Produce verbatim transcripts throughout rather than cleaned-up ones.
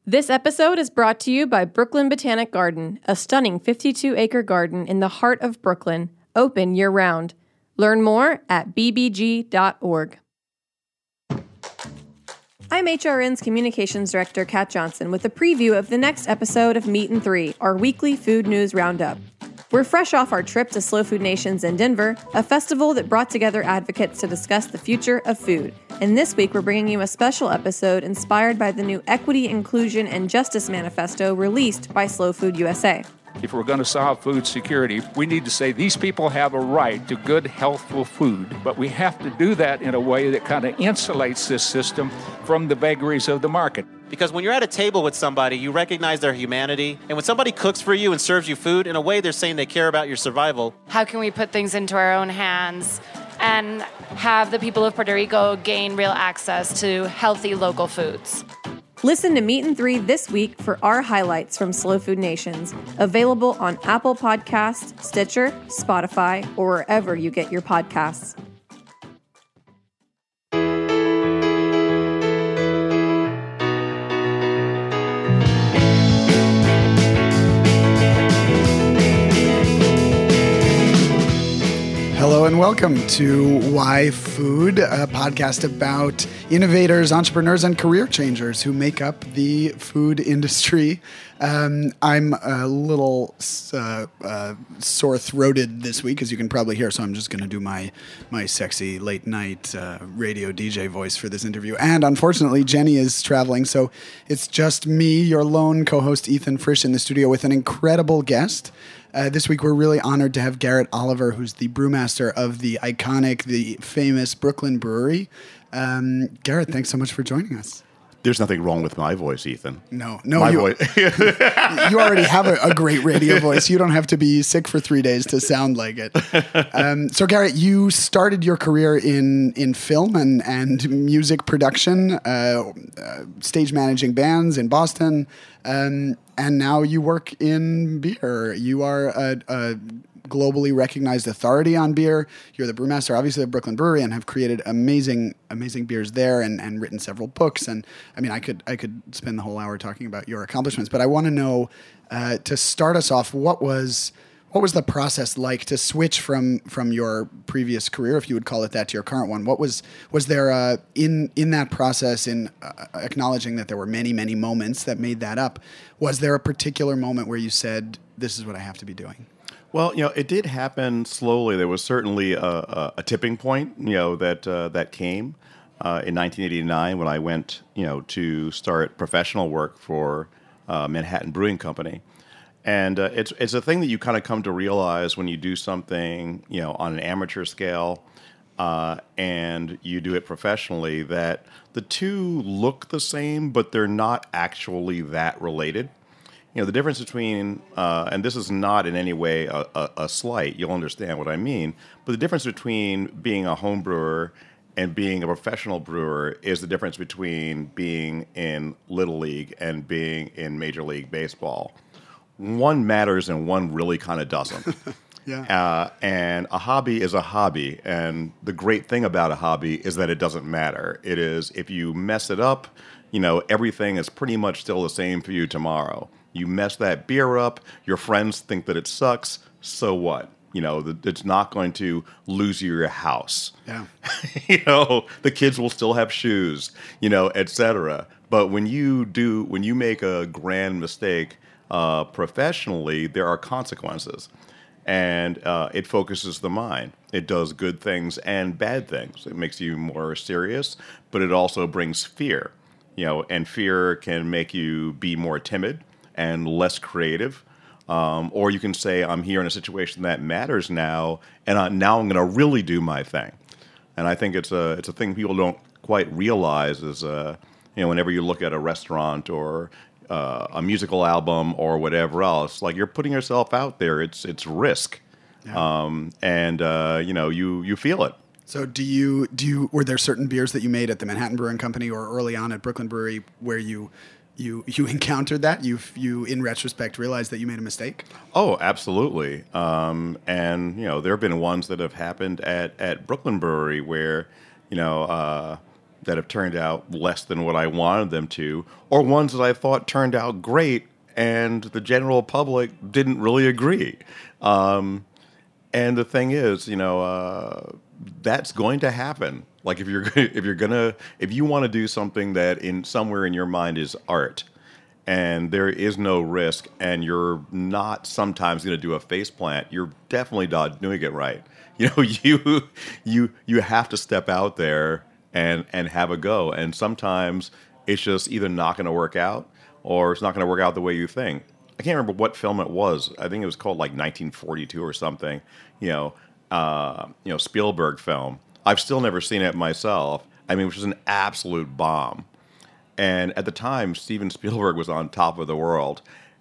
This episode is brought to you by Brooklyn Botanic Garden, a stunning fifty-two acre garden in the heart of Brooklyn, open year-round. Learn more at b b g dot org. I'm H R N's Communications Director, Kat Johnson, with a preview of the next episode of Meat and Three, our weekly food news roundup. We're fresh off our trip to Slow Food Nations in Denver, a festival that brought together advocates to discuss the future of food. And this week, we're bringing you a special episode inspired by the new Equity, Inclusion, and Justice Manifesto released by Slow Food U S A. If we're going to solve food security, we need to say these people have a right to good, healthful food, but we have to do that in a way that kind of insulates this system from the vagaries of the market. Because when you're at a table with somebody, you recognize their humanity. And when somebody cooks for you and serves you food, in a way, they're saying they care about your survival. How can we put things into our own hands and have the people of Puerto Rico gain real access to healthy local foods? Listen to Meat and Three this week for our highlights from Slow Food Nations, available on Apple Podcasts, Stitcher, Spotify, or wherever you get your podcasts. Hello and welcome to Why Food, a podcast about innovators, entrepreneurs, and career changers who make up the food industry. Um, I'm a little uh, uh, sore-throated this week, as you can probably hear, so I'm just going to do my my sexy late-night uh, radio D J voice for this interview. And unfortunately, Jenny is traveling, so it's just me, your lone co-host Ethan Frisch, in the studio with an incredible guest. Uh, this week, we're really honored to have Garrett Oliver, who's the brewmaster of the iconic, the famous Brooklyn Brewery. Um, Garrett, thanks so much for joining us. There's nothing wrong with my voice, Ethan. No, no, my you, voice. You already have a, a great radio voice. You don't have to be sick for three days to sound like it. Um, so, Garrett, you started your career in in film and and music production, uh, uh, stage managing bands in Boston, um, and now you work in beer. You are a, a globally recognized authority on beer. You're the brewmaster, obviously, of Brooklyn Brewery, and have created amazing, amazing beers there, and, and written several books. And I mean, I could I could spend the whole hour talking about your accomplishments, but I want to know, uh, to start us off, what was what was the process like to switch from from your previous career, if you would call it that, to your current one? What was was there uh, in in that process, in uh, acknowledging that there were many many moments that made that up? Was there a particular moment where you said, "This is what I have to be doing"? Well, you know, it did happen slowly. There was certainly a, a, a tipping point, you know, that uh, that came uh, in nineteen eighty-nine when I went, you know, to start professional work for uh, Manhattan Brewing Company. And uh, it's it's a thing that you kind of come to realize when you do something, you know, on an amateur scale, uh, and you do it professionally, that the two look the same, but they're not actually that related. You know, the difference between, uh, and this is not in any way a, a, a slight, you'll understand what I mean, but the difference between being a home brewer and being a professional brewer is the difference between being in Little League and being in Major League Baseball. One matters and one really kind of doesn't. Yeah. Uh, and a hobby is a hobby, and the great thing about a hobby is that it doesn't matter. It is, if you mess it up, you know, everything is pretty much still the same for you tomorrow. You mess that beer up, your friends think that it sucks, so what? You know, the, it's not going to lose you your house. Yeah. You know, the kids will still have shoes, you know, et cetera. But when you do, when you make a grand mistake uh, professionally, there are consequences. And uh, it focuses the mind. It does good things and bad things. It makes you more serious, but it also brings fear. You know, and fear can make you be more timid and less creative. Um, or you can say, I'm here in a situation that matters now, and I, now I'm going to really do my thing. And I think it's a it's a thing people don't quite realize is, uh, you know, whenever you look at a restaurant or uh, a musical album or whatever else, like you're putting yourself out there. It's it's risk, yeah. um, and uh, you know you you feel it. So do you do you were there certain beers that you made at the Manhattan Brewing Company or early on at Brooklyn Brewery where you You you encountered that? You you in retrospect realized that you made a mistake? Oh, absolutely. Um, and you know there have been ones that have happened at, at Brooklyn Brewery where you know uh, that have turned out less than what I wanted them to, or ones that I thought turned out great and the general public didn't really agree. Um, and the thing is, you know, uh, that's going to happen. Like if you're if you're gonna if you want to do something that in somewhere in your mind is art, and there is no risk, and you're not sometimes going to do a face plant, you're definitely not doing it right. You know, you you you have to step out there and and have a go. And sometimes it's just either not going to work out, or it's not going to work out the way you think. I can't remember what film it was. I think it was called like nineteen forty-two or something. You know, uh, you know, Spielberg film. I've still never seen it myself. I mean, which was an absolute bomb. And at the time, Steven Spielberg was on top of the world.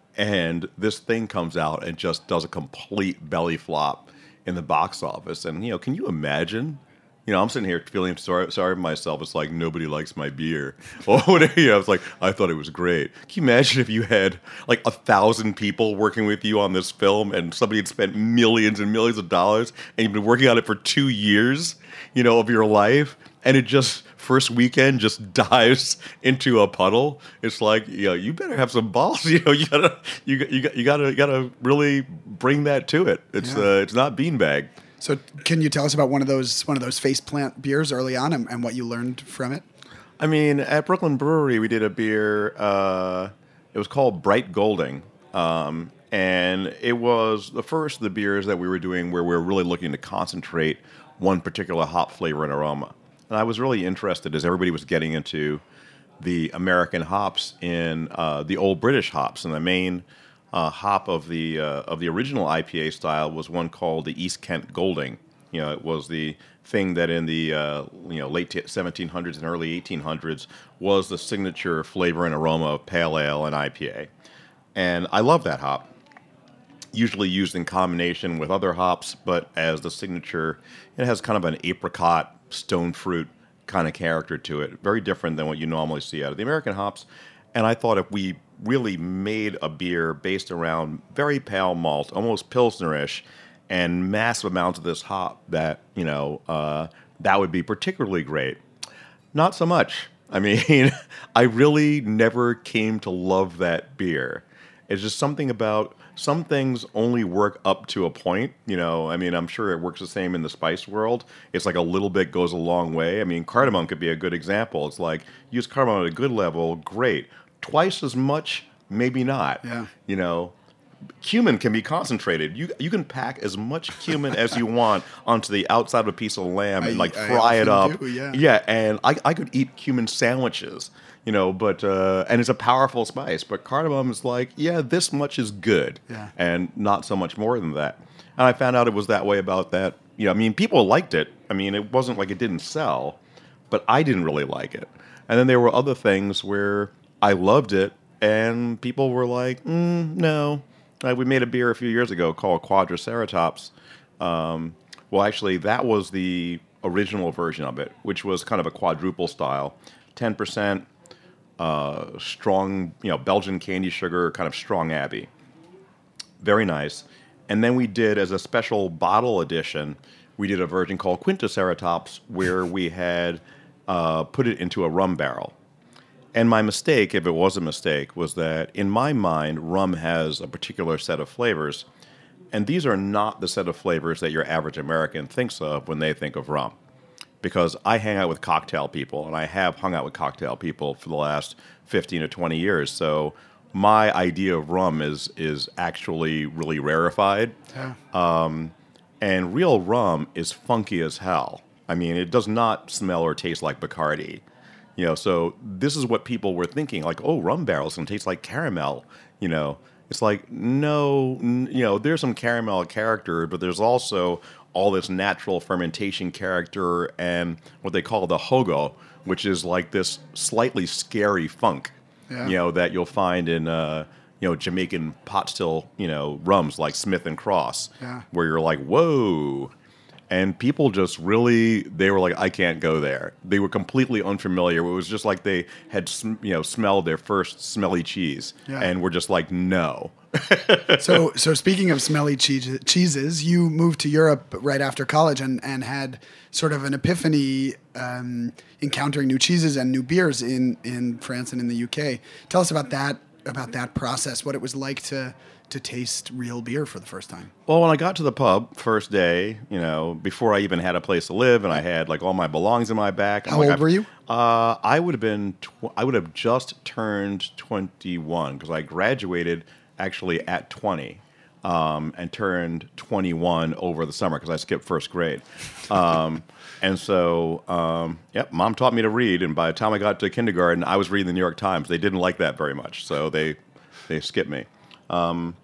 And this thing comes out and just does a complete belly flop in the box office. And, you know, can you imagine? You know, I'm sitting here feeling sorry, sorry for myself. It's like, nobody likes my beer. Or whatever. You know, it's like, I thought it was great. Can you imagine if you had like a thousand people working with you on this film and somebody had spent millions and millions of dollars and you've been working on it for two years, you know, of your life, and it just, first weekend, just dives into a puddle? It's like, you know, you better have some balls. You know, you gotta, you, got- you, got- you gotta, you gotta really bring that to it. It's, Yeah. uh, it's not beanbag. So can you tell us about one of those one of those face plant beers early on and, and what you learned from it? I mean, at Brooklyn Brewery, we did a beer. Uh, it was called Bright Golding, um, and it was the first of the beers that we were doing where we were really looking to concentrate one particular hop flavor and aroma. And I was really interested as everybody was getting into the American hops in uh, the old British hops, and the main uh, hop of the uh, of the original I P A style was one called the East Kent Golding. You know, it was the thing that in the uh, you know late seventeen hundreds and early eighteen hundreds was the signature flavor and aroma of pale ale and I P A. And I love that hop. Usually used in combination with other hops, but as the signature, it has kind of an apricot, stone fruit kind of character to it. Very different than what you normally see out of the American hops. And I thought if we really made a beer based around very pale malt, almost Pilsner-ish, and massive amounts of this hop, that, you know, uh, that would be particularly great. Not so much. I mean, I really never came to love that beer. It's just something about, some things only work up to a point, you know. I mean, I'm sure it works the same in the spice world. It's like a little bit goes a long way. I mean, cardamom could be a good example. It's like, use cardamom at a good level, great. Twice as much, maybe not. Yeah. You know, cumin can be concentrated. You you can pack as much cumin as you want onto the outside of a piece of lamb and I- like I fry it often up. do, yeah. Yeah, and I, I could eat cumin sandwiches, you know, but uh, and it's a powerful spice. But cardamom is like, yeah, this much is good, Yeah. and not so much more than that. And I found out it was that way about that. You know, I mean, people liked it. I mean, it wasn't like it didn't sell, but I didn't really like it. And then there were other things where I loved it, and people were like, mm, no. Uh, we made a beer a few years ago called Quadriceratops. Um, well, actually, that was the original version of it, which was kind of a quadruple style, ten percent uh, strong, you know, Belgian candy sugar, kind of strong Abbey. Very nice. And then we did, as a special bottle edition, we did a version called Quintaceratops, where we had uh, put it into a rum barrel. And my mistake, if it was a mistake, was that in my mind, rum has a particular set of flavors, and these are not the set of flavors that your average American thinks of when they think of rum. Because I hang out with cocktail people, and I have hung out with cocktail people for the last fifteen or twenty years, so my idea of rum is is actually really rarefied. Yeah. Um, and real rum is funky as hell. I mean, it does not smell or taste like Bacardi. You know, so this is what people were thinking, like, oh, rum barrels can taste like caramel. You know, it's like, no, n- you know, there's some caramel character, but there's also all this natural fermentation character and what they call the hogo, which is like this slightly scary funk, Yeah. you know, that you'll find in, uh, you know, Jamaican pot still, you know, rums like Smith and Cross, Yeah. where you're like, whoa. And people just really, they were like, I can't go there. They were completely unfamiliar. It was just like they had, sm- you know, smelled their first smelly cheese, Yeah. and were just like, no. So, so speaking of smelly cheese, cheeses, you moved to Europe right after college and, and had sort of an epiphany um, encountering new cheeses and new beers in, in France and in the U K. Tell us about that about that process, what it was like to to taste real beer for the first time. Well, when I got to the pub first day, you know, before I even had a place to live, and I had like all my belongings in my back. I'm How like, old I've- were you? Uh, I would have been. Tw- I would have just turned twenty-one because I graduated actually at twenty, um, and turned twenty-one over the summer because I skipped first grade. Um, and so, um, yep, mom taught me to read, and by the time I got to kindergarten, I was reading the New York Times. They didn't like that very much, so they they skipped me. Um,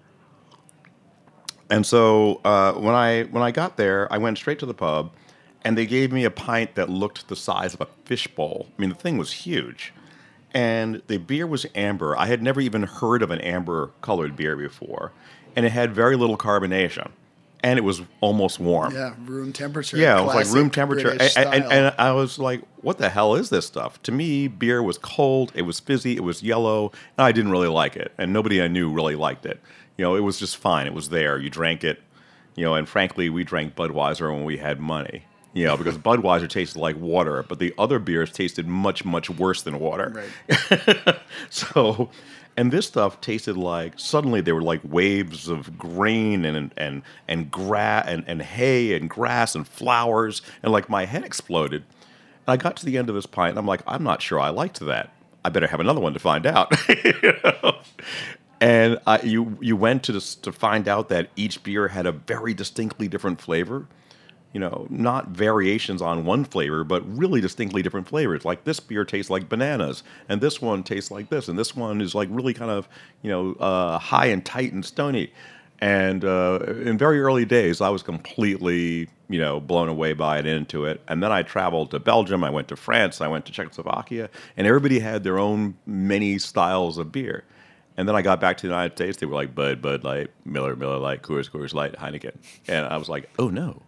And so uh, when I when I got there, I went straight to the pub, and they gave me a pint that looked the size of a fishbowl. I mean, the thing was huge, and the beer was amber. I had never even heard of an amber-colored beer before, and it had very little carbonation, and it was almost warm. Yeah, room temperature. Yeah, it was like classic room temperature, and, British and, and, style. and I was like, "What the hell is this stuff?" To me, beer was cold, it was fizzy, it was yellow, and I didn't really like it, and nobody I knew really liked it. You know, it was just fine. It was there. You drank it, you know, and frankly, we drank Budweiser when we had money. You know, because Budweiser tasted like water, but the other beers tasted much, much worse than water. Right. So, and this stuff tasted like, suddenly there were like waves of grain and and and grass and, and hay and grass and flowers, and like my head exploded. And I got to the end of this pint, and I'm like, I'm not sure I liked that. I better have another one to find out. You know? And I, you you went to this, to find out that each beer had a very distinctly different flavor. You know, not variations on one flavor, but really distinctly different flavors. Like this beer tastes like bananas, and this one tastes like this, and this one is like really kind of, you know, uh, high and tight and stony. And uh, in very early days, I was completely, you know, blown away by it and into it. And then I traveled to Belgium, I went to France, I went to Czechoslovakia, and everybody had their own many styles of beer. And then I got back to the United States. They were like Bud, Bud Light, Miller, Miller Light, Coors, Coors Light, Heineken. And I was like, oh, no.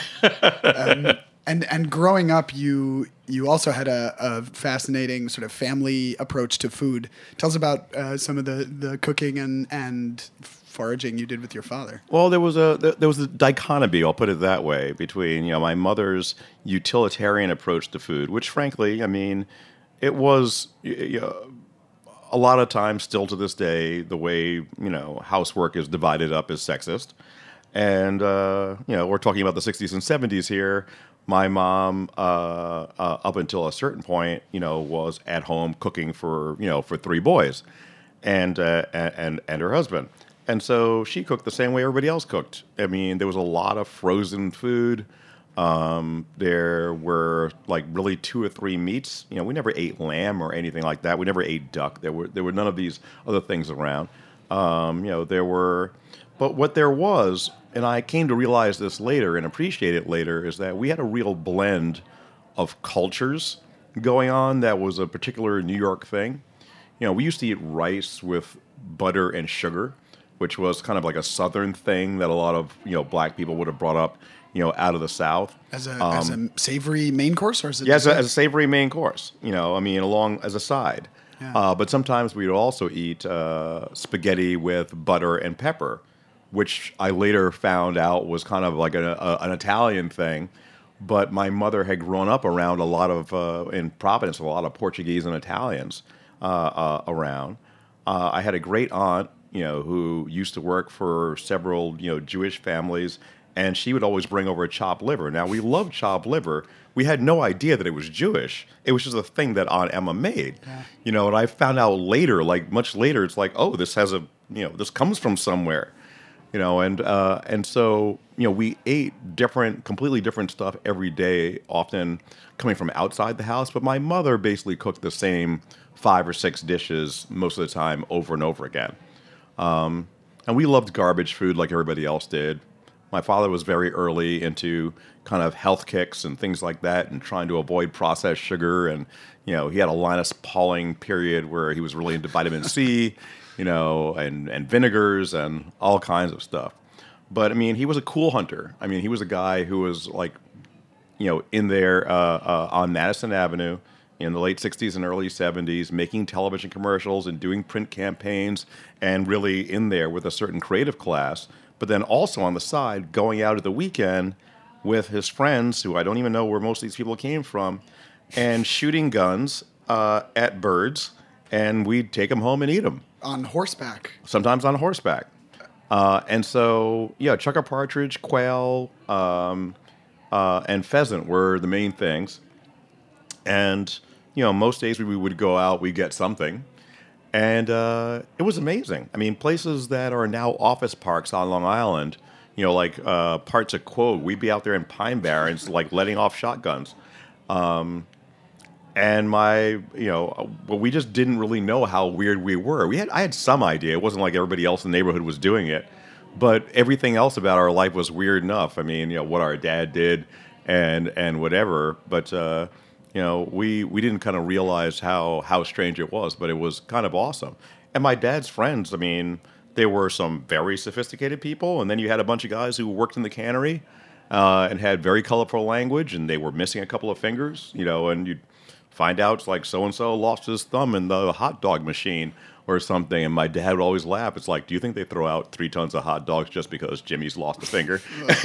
um, and and growing up, you you also had a, a fascinating sort of family approach to food. Tell us about uh, some of the, the cooking and, and foraging you did with your father. Well, there was a there was a dichotomy, I'll put it that way, between, you know, my mother's utilitarian approach to food, which frankly, I mean, it was, you know, a lot of times, still to this day, the way, you know, housework is divided up is sexist. And, uh, you know, we're talking about the sixties and seventies here. My mom, uh, uh, up until a certain point, you know, was at home cooking for, you know, for three boys and, uh, and, and her husband. And so she cooked the same way everybody else cooked. I mean, there was a lot of frozen food. Um, there were like really two or three meats. You know, we never ate lamb or anything like that. We never ate duck. There were there were none of these other things around. Um, you know, there were, but what there was, and I came to realize this later and appreciate it later, is that we had a real blend of cultures going on that was a particular New York thing. You know, we used to eat rice with butter and sugar, which was kind of like a Southern thing that a lot of, you know, black people would have brought up, you know, out of the South. As a, Um, as a savory main course, or is it? Yeah, as a, dessert? as a savory main course, you know, I mean, along as a side. Yeah. Uh, but sometimes we would also eat uh, spaghetti with butter and pepper, which I later found out was kind of like a, a, an Italian thing. But my mother had grown up around a lot of, uh, in Providence, a lot of Portuguese and Italians uh, uh, around. Uh, I had a great aunt, you know, who used to work for several, you know, Jewish families, and she would always bring over chopped liver. Now, we loved chopped liver. We had no idea that it was Jewish. It was just a thing that Aunt Emma made, Yeah. you know, and I found out later, like much later, it's like, oh, this has a, you know, this comes from somewhere. You know, and uh, and so, you know, we ate different, completely different stuff every day, often coming from outside the house. But my mother basically cooked the same five or six dishes most of the time over and over again. Um, and we loved garbage food like everybody else did. My father was very early into kind of health kicks and things like that and trying to avoid processed sugar. And, you know, he had a Linus Pauling period where he was really into vitamin C. You know, and, and vinegars and all kinds of stuff. But I mean, he was a cool hunter. I mean, he was a guy who was like, you know, in there uh, uh, on Madison Avenue in the late sixties and early seventies, making television commercials and doing print campaigns, and really in there with a certain creative class. But then also on the side, going out at the weekend with his friends, who I don't even know where most of these people came from, and shooting guns uh, at birds, and we'd take them home and eat them. On horseback. Sometimes on horseback. Uh, and so, yeah, chukar partridge, quail, um, uh, and pheasant were the main things. And, you know, most days we would go out, we'd get something. And uh, it was amazing. I mean, places that are now office parks on Long Island, you know, like uh, parts of Quogue, we'd be out there in Pine Barrens, like letting off shotguns. Um, and my, you know, well, we just didn't really know how weird we were. We had, I had some idea. It wasn't like everybody else in the neighborhood was doing it, but everything else about our life was weird enough. I mean, you know, what our dad did and and whatever. But uh, you know, we we didn't kind of realize how how strange it was, but it was kind of awesome. And my dad's friends, I mean, there were some very sophisticated people, and then you had a bunch of guys who worked in the cannery uh, and had very colorful language, and they were missing a couple of fingers, you know, and you'd find out it's like so-and-so lost his thumb in the hot dog machine or something. And my dad would always laugh. It's like, do you think they throw out three tons of hot dogs just because Jimmy's lost a finger? Oh,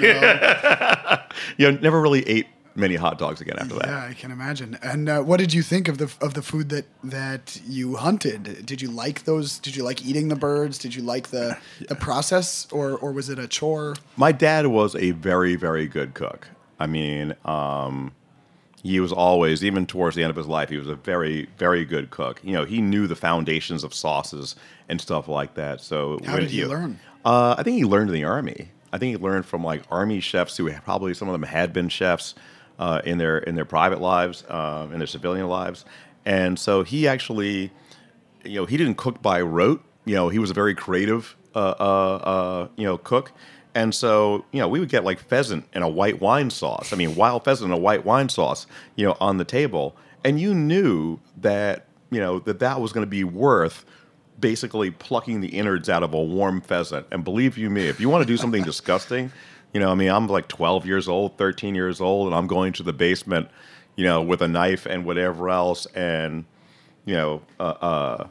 yeah. You know, never really ate many hot dogs again after that. Yeah, I can imagine. And uh, what did you think of the of the food that that you hunted? Did you like those? Did you like eating the birds? Did you like the the process, or or was it a chore? My dad was a very, very good cook. I mean, um, he was always, even towards the end of his life, he was a very, very good cook. You know, he knew the foundations of sauces and stuff like that. So how when, did he you, learn? Uh, I think he learned in the Army. I think he learned from like Army chefs who probably some of them had been chefs uh, in their in their private lives, uh, in their civilian lives, and so he actually, you know, he didn't cook by rote. You know, he was a very creative, uh, uh, uh, you know, cook. And so, you know, we would get like pheasant in a white wine sauce. I mean, wild pheasant in a white wine sauce, you know, on the table. And you knew that, you know, that that was going to be worth basically plucking the innards out of a warm pheasant. And believe you me, if you want to do something disgusting, you know, I mean, I'm like twelve years old, thirteen years old, and I'm going to the basement, you know, with a knife and whatever else. And, you know, uh, uh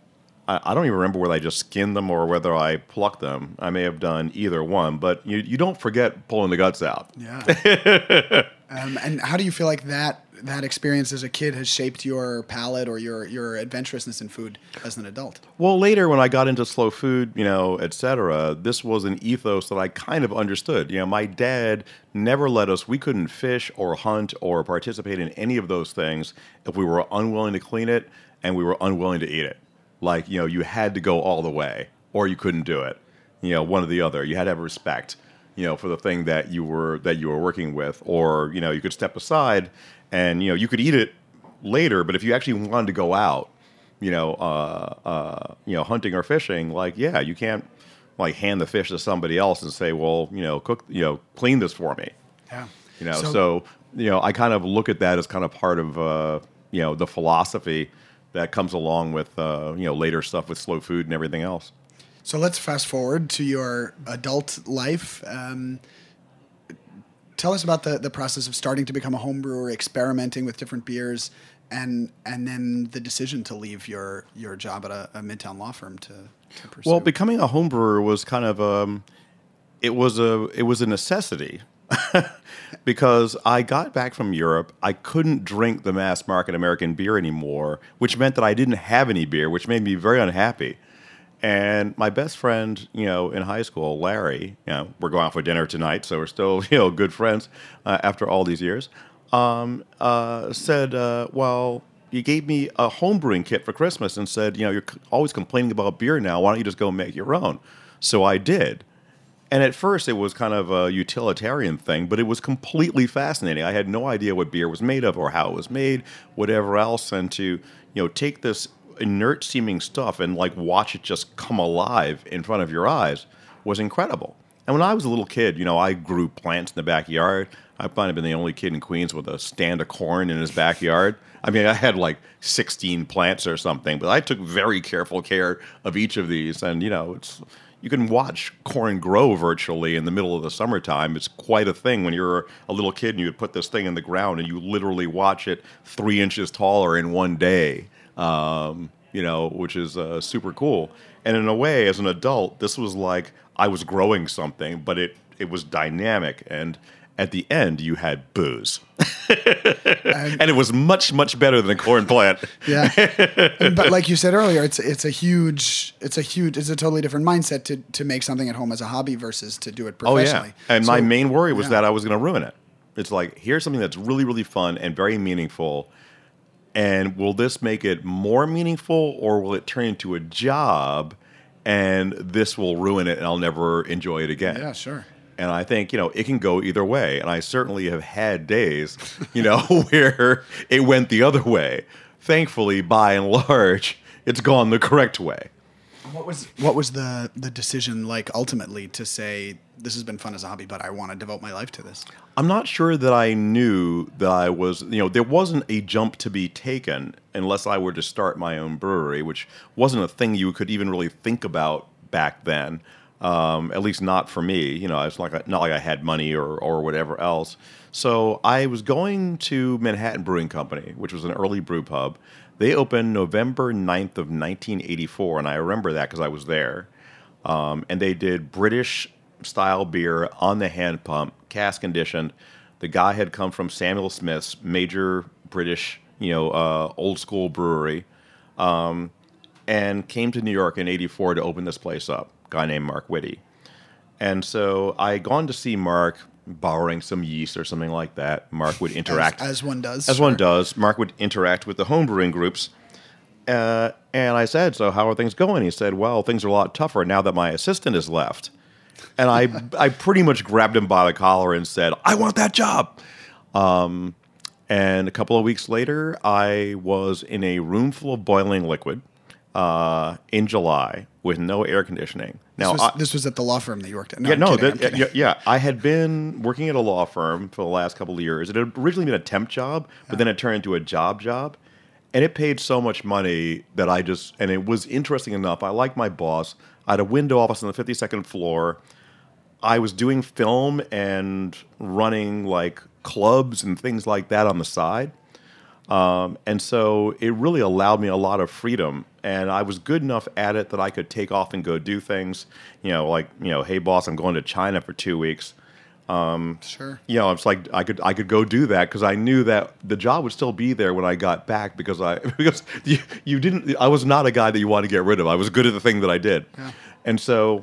I don't even remember whether I just skinned them or whether I plucked them. I may have done either one, but you you don't forget pulling the guts out. Yeah. um, and how do you feel like that that experience as a kid has shaped your palate or your your adventurousness in food as an adult? Well, later when I got into slow food, you know, et cetera, this was an ethos that I kind of understood. You know, my dad never let us, we couldn't fish or hunt or participate in any of those things if we were unwilling to clean it and we were unwilling to eat it. Like, you know, you had to go all the way or you couldn't do it. You know, one or the other. You had to have respect, you know, for the thing that you were that you were working with, or, you know, you could step aside and, you know, you could eat it later, but if you actually wanted to go out, you know, uh, uh, you know, hunting or fishing, like, yeah, you can't like hand the fish to somebody else and say, well, you know, cook, you know, clean this for me. Yeah. You know, So- so, you know, I kind of look at that as kind of part of, uh, you know, the philosophy that comes along with, uh, you know, later stuff with slow food and everything else. So let's fast forward to your adult life. Um, tell us about the, the process of starting to become a home brewer, experimenting with different beers, and and then the decision to leave your your job at a, a Midtown law firm to, to pursue. Well, becoming a home brewer was kind of um, it was a it was a necessity because I got back from Europe. I couldn't drink the mass market American beer anymore, which meant that I didn't have any beer, which made me very unhappy. And my best friend, you know, in high school, Larry, you know, we're going out for dinner tonight, so we're still, you know, good friends uh, after all these years, um, uh, said, uh, well, you gave me a home brewing kit for Christmas and said, you know, you're c- always complaining about beer now. Why don't you just go make your own? So I did. And at first, it was kind of a utilitarian thing, but it was completely fascinating. I had no idea what beer was made of or how it was made, whatever else. And to, you know, take this inert-seeming stuff and, like, watch it just come alive in front of your eyes was incredible. And when I was a little kid, you know, I grew plants in the backyard. I might have been the only kid in Queens with a stand of corn in his backyard. I mean, I had, like, sixteen plants or something, but I took very careful care of each of these. And, you know, it's... you can watch corn grow virtually in the middle of the summertime. It's quite a thing when you're a little kid and you would put this thing in the ground and you literally watch it three inches taller in one day, um, you know, which is uh, super cool. And in a way, as an adult, this was like I was growing something, but it, it was dynamic. And at the end, you had booze. and, and it was much, much better than a corn plant. Yeah. But like you said earlier, it's it's a huge, it's a huge, it's a totally different mindset to, to make something at home as a hobby versus to do it professionally. Oh, yeah. And so, my main worry was yeah. that I was going to ruin it. It's like, here's something that's really, really fun and very meaningful. And will this make it more meaningful, or will it turn into a job and this will ruin it and I'll never enjoy it again? Yeah, sure. And I think, you know, it can go either way. And I certainly have had days, you know, where it went the other way. Thankfully, by and large, it's gone the correct way. What was what was the, the decision like ultimately to say, this has been fun as a hobby, but I want to devote my life to this? I'm not sure that I knew that I was, you know, there wasn't a jump to be taken unless I were to start my own brewery, which wasn't a thing you could even really think about back then. Um, at least not for me. You know, it's like not like I had money or, or whatever else. So I was going to Manhattan Brewing Company, which was an early brew pub. They opened November ninth of nineteen eighty-four, and I remember that because I was there. Um, and they did British-style beer on the hand pump, cask conditioned. The guy had come from Samuel Smith's, major British, you know, uh, old school brewery, um, and came to New York in eighty-four to open this place up. Guy named Mark Whitty. And so I had gone to see Mark, borrowing some yeast or something like that. Mark would interact. As, as one does. As sure. one does. Mark would interact with the homebrewing groups. Uh, and I said, so how are things going? He said, well, things are a lot tougher now that my assistant has left. And I I pretty much grabbed him by the collar and said, I want that job. Um, and a couple of weeks later, I was in a room full of boiling liquid uh, in July with no air conditioning. Now, this was, I, this was at the law firm that you worked at. No, yeah, I'm no, kidding, I'm that, kidding. yeah, yeah. I had been working at a law firm for the last couple of years. It had originally been a temp job, but yeah. then it turned into a job job. And it paid so much money that I just, and it was interesting enough. I liked my boss. I had a window office on the fifty-second floor. I was doing film and running like clubs and things like that on the side. Um, and so it really allowed me a lot of freedom. And I was good enough at it that I could take off and go do things. You know, like, you know, hey, boss, I'm going to China for two weeks. Um, sure. You know, it's like I could I could go do that because I knew that the job would still be there when I got back because I because you, you didn't I was not a guy that you want to get rid of. I was good at the thing that I did. Yeah. And so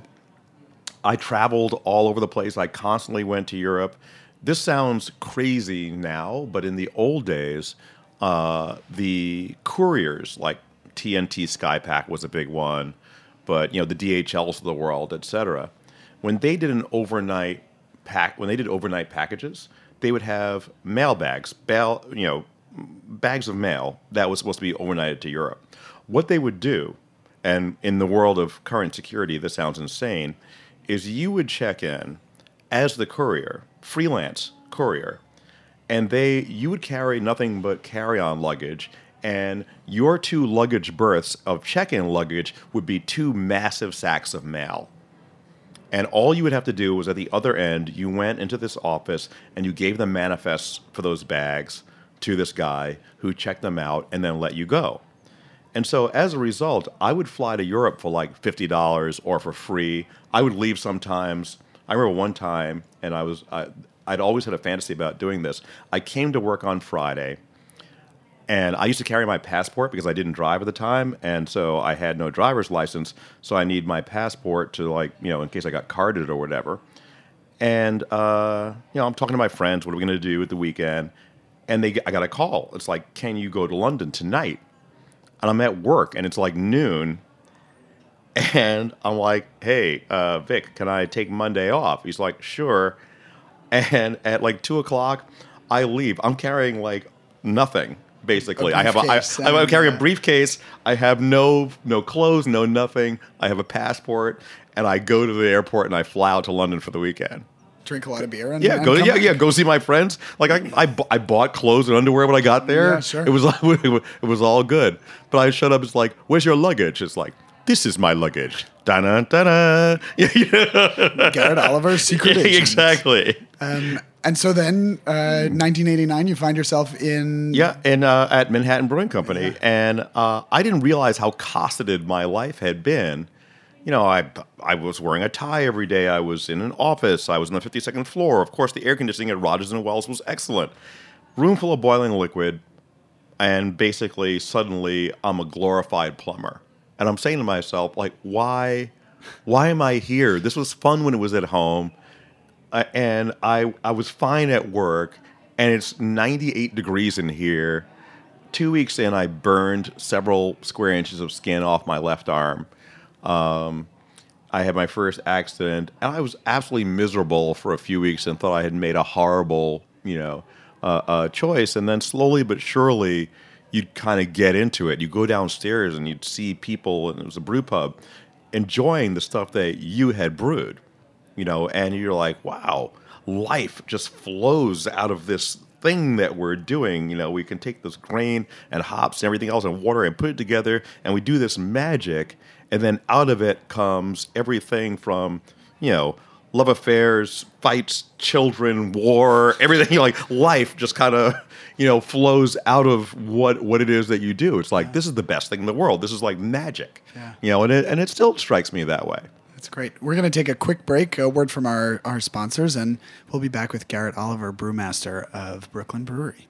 I traveled all over the place. I constantly went to Europe. This sounds crazy now, but in the old days, uh, the couriers like T N T Skypack was a big one, but you know the D H Ls of the world, et cetera. When they did an overnight pack, when they did overnight packages, they would have mail bags, bail, you know, bags of mail that was supposed to be overnighted to Europe. What they would do, and in the world of current security, this sounds insane, is you would check in as the courier, freelance courier, and they you would carry nothing but carry-on luggage, and your two luggage berths of check-in luggage would be two massive sacks of mail. And all you would have to do was at the other end, you went into this office and you gave them manifests for those bags to this guy who checked them out and then let you go. And so as a result, I would fly to Europe for like fifty dollars or for free. I would leave sometimes. I remember one time, and I was, I, I'd always had a fantasy about doing this. I came to work on Friday, and I used to carry my passport because I didn't drive at the time, and so I had no driver's license, so I need my passport to, like, you know, in case I got carded or whatever. And, uh, you know, I'm talking to my friends, what are we going to do at the weekend? And they, I got a call. It's like, can you go to London tonight? And I'm at work, and it's like noon, and I'm like, hey, uh, Vic, can I take Monday off? He's like, sure. And at like two o'clock, I leave. I'm carrying like nothing. Basically, I have a, I, I'm carrying a briefcase. I have no no clothes, no nothing. I have a passport, and I go to the airport and I fly out to London for the weekend. Drink a lot of beer and yeah, and go come yeah back. yeah go see my friends. Like I I, I bought clothes and underwear when I got there. Yeah, sure. It was it was all good. But I showed up. It's like, where's your luggage? It's like, this is my luggage. Da-na, da-na. Garrett Oliver, Secret Agent. Exactly. Um, and so then, uh, nineteen eighty-nine, you find yourself in... Yeah, in, uh, at Manhattan Brewing Company. Yeah. And uh, I didn't realize how cosseted my life had been. You know, I I was wearing a tie every day. I was in an office. I was on the fifty-second floor. Of course, the air conditioning at Rogers and Wells was excellent. Room full of boiling liquid. And basically, suddenly, I'm a glorified plumber. And I'm saying to myself, like, why, why am I here? This was fun when it was at home. Uh, and I I was fine at work. And it's ninety-eight degrees in here. Two weeks in, I burned several square inches of skin off my left arm. Um, I had my first accident, and I was absolutely miserable for a few weeks and thought I had made a horrible, you know, uh, uh, choice. And then slowly but surely, you'd kind of get into it. You go downstairs and you'd see people, and it was a brew pub, enjoying the stuff that you had brewed, you know, and you're like, wow, life just flows out of this thing that we're doing. You know, we can take this grain and hops and everything else and water and put it together, and we do this magic. And then out of it comes everything from, you know, love affairs, fights, children, war, everything. You know, like life just kind of, you know, flows out of what what it is that you do. It's like, yeah. This is the best thing in the world. This is like magic. Yeah. You know, and it, and it still strikes me that way. That's great. We're going to take a quick break, a word from our, our sponsors, and we'll be back with Garrett Oliver, brewmaster of Brooklyn Brewery.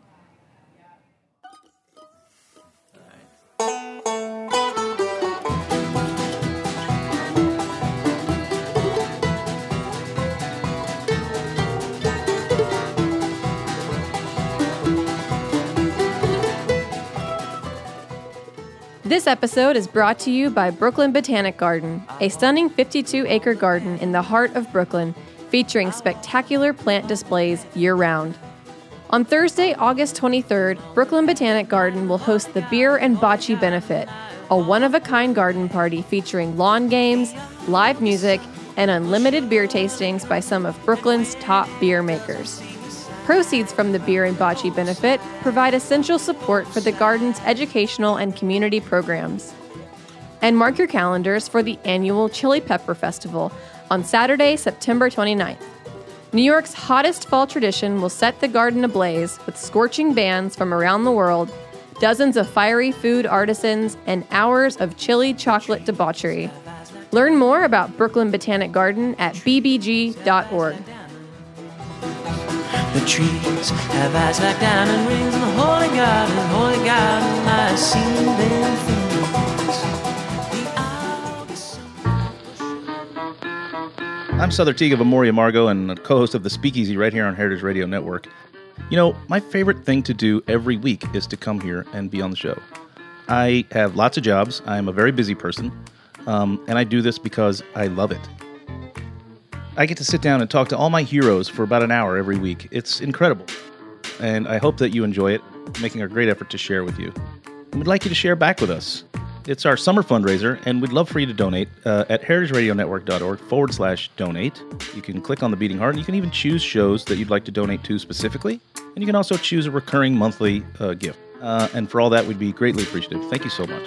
This episode is brought to you by Brooklyn Botanic Garden, a stunning fifty-two acre garden in the heart of Brooklyn, featuring spectacular plant displays year-round. On Thursday, August twenty-third, Brooklyn Botanic Garden will host the Beer and Bocce Benefit, a one-of-a-kind garden party featuring lawn games, live music, and unlimited beer tastings by some of Brooklyn's top beer makers. Proceeds from the Beer and Bocce Benefit provide essential support for the garden's educational and community programs. And mark your calendars for the annual Chili Pepper Festival on Saturday, September twenty-ninth. New York's hottest fall tradition will set the garden ablaze with scorching bands from around the world, dozens of fiery food artisans, and hours of chili chocolate debauchery. Learn more about Brooklyn Botanic Garden at b b g dot org. The trees have eyes like diamond rings in the holy garden, holy garden, I've seen them things. I'm Souther Teague of Amoria Margot and co-host of The Speakeasy right here on Heritage Radio Network. You know, my favorite thing to do every week is to come here and be on the show. I have lots of jobs. I'm a very busy person, um, and I do this because I love it. I get to sit down and talk to all my heroes for about an hour every week. It's incredible. And I hope that you enjoy it, making a great effort to share with you. And we'd like you to share back with us. It's our summer fundraiser, and we'd love for you to donate uh, at heritageradionetwork.org forward slash donate. You can click on the beating heart, and you can even choose shows that you'd like to donate to specifically. And you can also choose a recurring monthly uh, gift. Uh, and for all that, we'd be greatly appreciative. Thank you so much.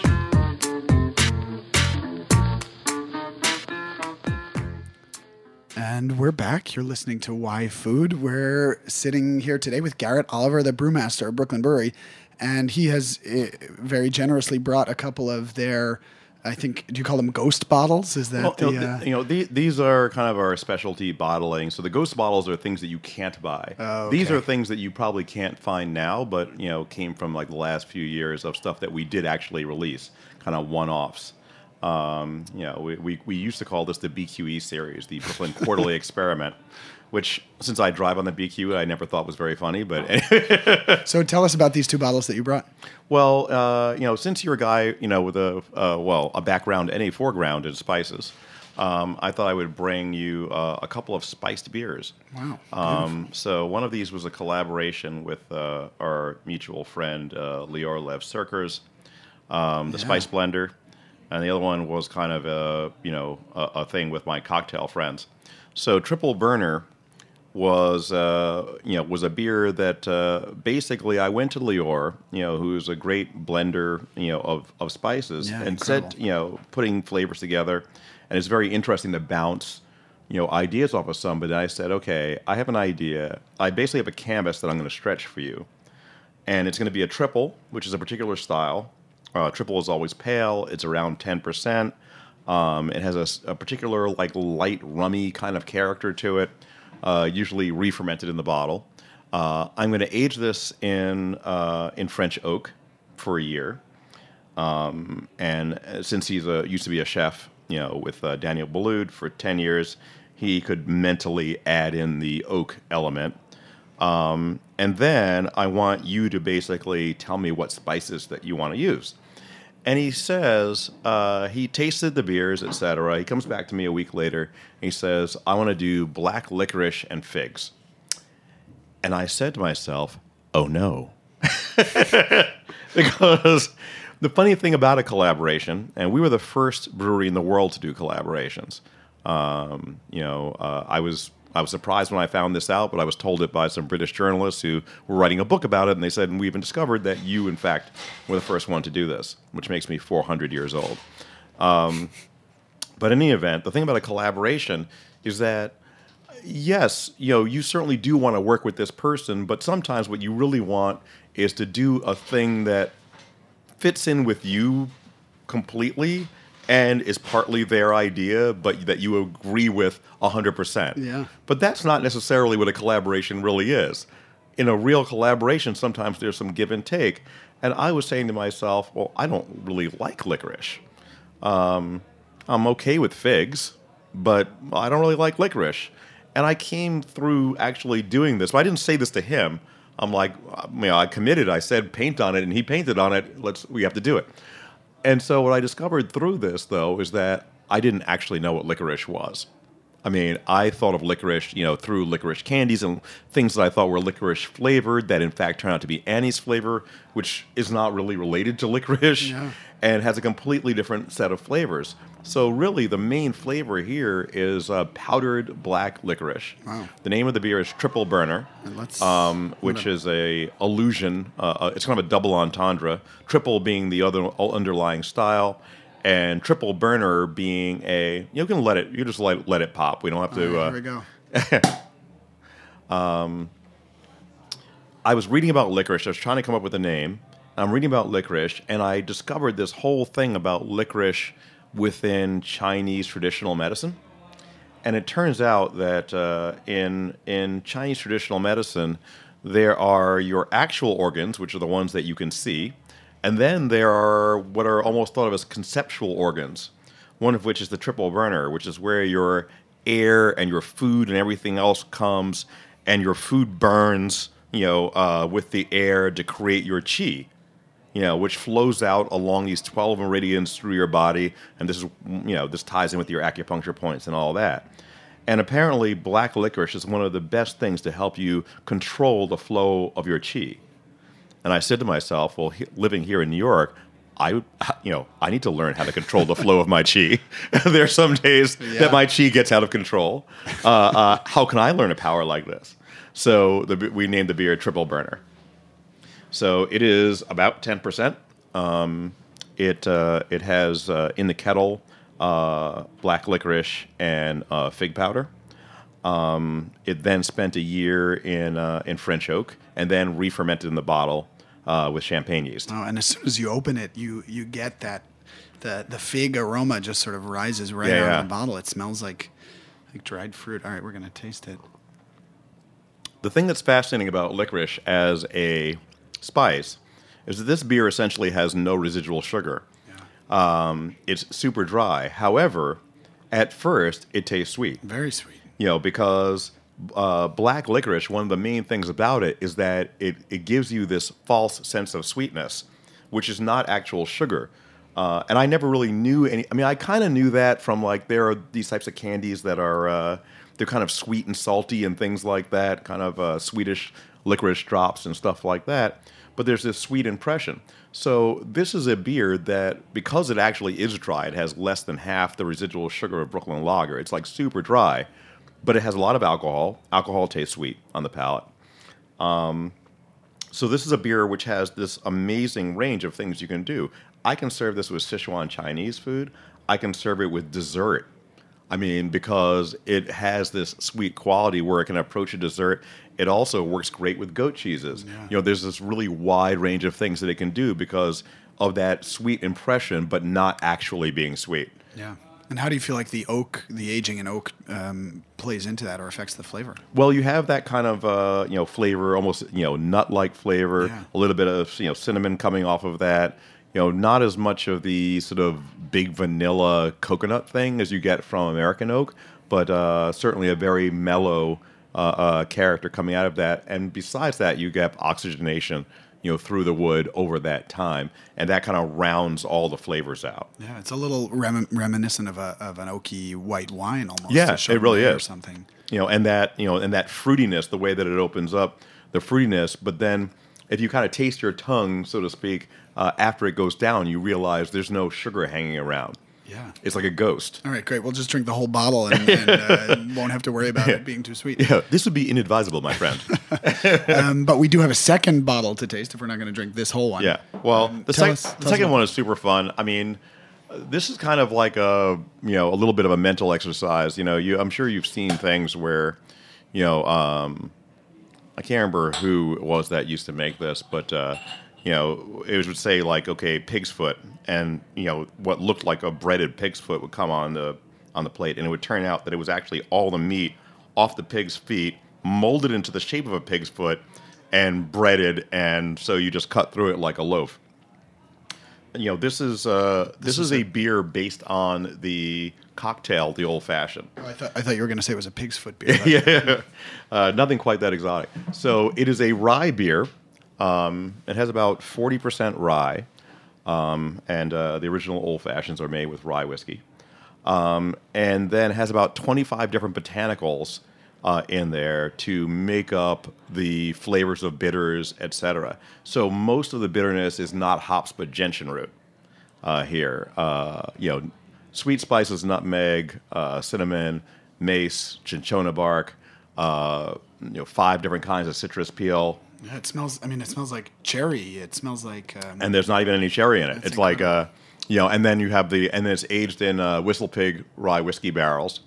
And we're back. You're listening to Why Food. We're sitting here today with Garrett Oliver, the brewmaster of Brooklyn Brewery, and he has uh, very generously brought a couple of their, I think, do you call them ghost bottles? Is that well, the... You know, uh... the, you know the, these are kind of our specialty bottling. So the ghost bottles are things that you can't buy. Oh, okay. These are things that you probably can't find now, but, you know, came from like the last few years of stuff that we did actually release, kind of one-offs. Um, you know, we, we, we used to call this the B Q E series, the Brooklyn Quarterly Experiment, which, since I drive on the B Q, I never thought was very funny. But so tell us about these two bottles that you brought. Well, uh, you know, since you're a guy, you know, with a uh, well, a background and a foreground in spices, um, I thought I would bring you uh, a couple of spiced beers. Wow. Um, so one of these was a collaboration with uh, our mutual friend uh, Lior Lev Cirkers, um, the yeah. Spice Blender. And the other one was kind of a, you know, a, a thing with my cocktail friends. So Triple Burner was uh, you know was a beer that uh, basically I went to Lior, you know, who's a great blender, you know, of, of spices, Yeah, and incredible. said, you know, putting flavors together, and it's very interesting to bounce, you know, ideas off of somebody. I said, okay, I have an idea. I basically have a canvas that I'm going to stretch for you, and it's going to be a triple, which is a particular style. Uh, triple is always pale. It's around ten percent. Um, it has a, s- a particular like light rummy kind of character to it. Uh, usually re-fermented in the bottle. Uh, I'm going to age this in uh, in French oak for a year, um, and uh, since he's a used to be a chef, you know, with uh, Daniel Boulud for ten years, he could mentally add in the oak element. Um, and then I want you to basically tell me what spices that you want to use. And he says, uh, he tasted the beers, et cetera. He comes back to me a week later, and he says, I want to do black licorice and figs. And I said to myself, oh no. Because the funny thing about a collaboration, and we were the first brewery in the world to do collaborations. Um, you know, uh, I was I was surprised when I found this out, but I was told it by some British journalists who were writing a book about it, and they said, and we even discovered that you, in fact, were the first one to do this, which makes me four hundred years old. Um, but in any event, the thing about a collaboration is that, yes, you know, you certainly do want to work with this person, but sometimes what you really want is to do a thing that fits in with you completely and is partly their idea, but that you agree with one hundred percent. Yeah. But that's not necessarily what a collaboration really is. In a real collaboration, sometimes there's some give and take. And I was saying to myself, well, I don't really like licorice. Um, I'm okay with figs, but I don't really like licorice. And I came through actually doing this. But I didn't say this to him. I'm like, you know, I committed. I said paint on it, and he painted on it. Let's, we have to do it. And so what I discovered through this, though, is that I didn't actually know what licorice was. I mean, I thought of licorice, you know, through licorice candies and things that I thought were licorice flavored that in fact turned out to be anise flavor, which is not really related to licorice Yeah. and has a completely different set of flavors. So really the main flavor here is uh, powdered black licorice. Wow. The name of the beer is Triple Burner, And let's- um, which is a allusion. Uh, uh, it's kind of a double entendre. Triple being the other underlying style, and Triple Burner being a you can let it you just let let it pop. We don't have to. All Uh, right, here we go. I was reading about licorice. I was trying to come up with a name. I'm reading about licorice, and I discovered this whole thing about licorice within Chinese traditional medicine. And it turns out that uh, in in Chinese traditional medicine, there are your actual organs, which are the ones that you can see, and then there are what are almost thought of as conceptual organs. One of which is the triple burner, which is where your air and your food and everything else comes, and your food burns, you know, uh, with the air to create your qi. You know, which flows out along these twelve meridians through your body, and this is, you know, this ties in with your acupuncture points and all that. And apparently, black licorice is one of the best things to help you control the flow of your qi. And I said to myself, well, he, living here in New York, I, you know, I need to learn how to control the flow of my qi. There are some days Yeah. that my qi gets out of control. Uh, uh, how can I learn a power like this? So the, we named the beer Triple Burner. So it is about ten percent. Um, it uh, it has uh, in the kettle uh, black licorice and uh, fig powder. Um, it then spent a year in uh, in French oak and then re-fermented in the bottle uh, with champagne yeast. Oh, and as soon as you open it, you you get that the the fig aroma just sort of rises right Yeah, out yeah. of the bottle. It smells like like dried fruit. All right, we're gonna taste it. The thing that's fascinating about licorice as a spice is that this beer essentially has no residual sugar. Um, it's super dry. However, at first, it tastes sweet. Very sweet. You know, because uh, black licorice, one of the main things about it is that it, it gives you this false sense of sweetness, which is not actual sugar. Uh, and I never really knew any. I mean, I kind of knew that from like there are these types of candies that are uh, they're kind of sweet and salty and things like that, kind of uh, Swedish licorice drops and stuff like that. But there's this sweet impression. So this is a beer that, because it actually is dry, it has less than half the residual sugar of Brooklyn Lager. It's like super dry. but it has a lot of alcohol. Alcohol tastes sweet on the palate. Um, so this is a beer which has this amazing range of things you can do. I can serve this with Sichuan Chinese food. I can serve it with dessert. I mean, because it has this sweet quality where it can approach a dessert. It also works great with goat cheeses. Yeah. You know, there's this really wide range of things that it can do because of that sweet impression, but not actually being sweet. Yeah. And how do you feel like the oak, the aging in oak, um, plays into that or affects the flavor? Well, you have that kind of uh, you know flavor, almost you know nut-like flavor. Yeah. A little bit of you know cinnamon coming off of that. You know, not as much of the sort of big vanilla coconut thing as you get from American oak, but uh, certainly a very mellow uh, uh, character coming out of that. And besides that, you get oxygenation, you know, through the wood over that time, and that kind of rounds all the flavors out. Yeah, it's a little rem- reminiscent of a of an oaky white wine almost. Yeah, it really is. Or something. You know, and that you know, and that fruitiness, the way that it opens up, the fruitiness, but then if you kind of taste your tongue, so to speak, uh, after it goes down, you realize there's no sugar hanging around. Yeah. It's like a ghost. All right, great. We'll just drink the whole bottle and, and uh, won't have to worry about yeah. it being too sweet. Yeah, this would be inadvisable, my friend. um, but we do have a second bottle to taste if we're not going to drink this whole one. Yeah. Well, um, the, sec- us, the second one is super fun. I mean, uh, this is kind of like a, you know, a little bit of a mental exercise. You know, you I'm sure you've seen things where, you know, um, I can't remember who it was that used to make this, but uh, you know, it would say like, okay, pig's foot, and you know, what looked like a breaded pig's foot would come on the on the plate, and it would turn out that it was actually all the meat off the pig's feet, molded into the shape of a pig's foot, and breaded, and so you just cut through it like a loaf. And, you know, this is uh, this, this is, is a beer based on the cocktail, the old fashioned. Oh, I thought I thought you were going to say it was a pig's foot beer. yeah, uh, nothing quite that exotic. So it is a rye beer. Um, it has about forty percent rye, um, and uh, the original old fashions are made with rye whiskey. Um, and then has about twenty-five different botanicals uh, in there to make up the flavors of bitters, et cetera. So most of the bitterness is not hops but gentian root uh, here. Uh, you know, sweet spices, nutmeg, uh, cinnamon, mace, cinchona bark. Uh, you know, five different kinds of citrus peel. Yeah, it smells. I mean, it smells like cherry. It smells like. Um, and there's not even any cherry in it. It's incredible. like, uh, you know, and then you have the, and then it's aged in uh, Whistle Pig rye whiskey barrels.